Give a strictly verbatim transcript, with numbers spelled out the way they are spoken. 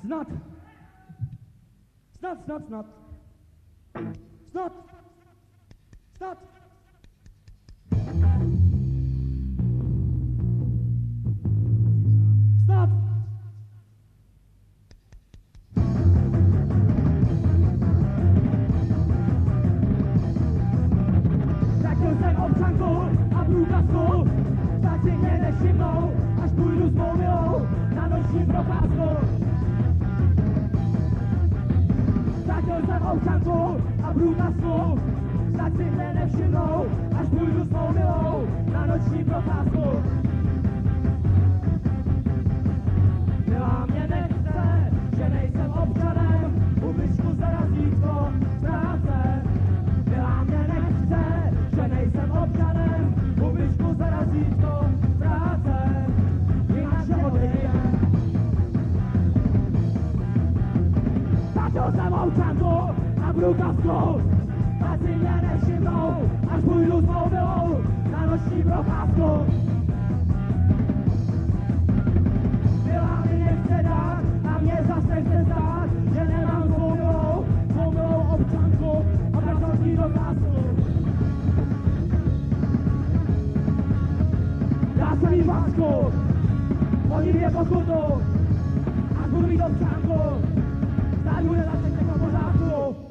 Snot! Snot, snot, snot! Snot! Snot! Snot! Zatěl jsem občankou a průkazkou, tak si mě nevšimnou, až půjdu s mou milou na noční procházku. Zatěl jsem občankou a průkazkou, tak si mě nevšimnou, až půjdu s mou milou na noční procházku. Milá mě nechce, že nejsem občanem, ubličku za razítko ztrácem. Milá mě nechce, že nejsem občanem, ubličku za razítko ztrácem. Jinak se odejde. Zatěl jsem občankou a průkazkou, tak si mě nevšimnou, až půjdu s mou milou na noční procházku. Milá mi nechce dát a mě zas nechce zdát, že nemám svou milou, svou milou občanku a pracovní dokázku. Já jsem jí vásku, oni mě pokutu, až budu mít občanku, stát bude zase v pořádku.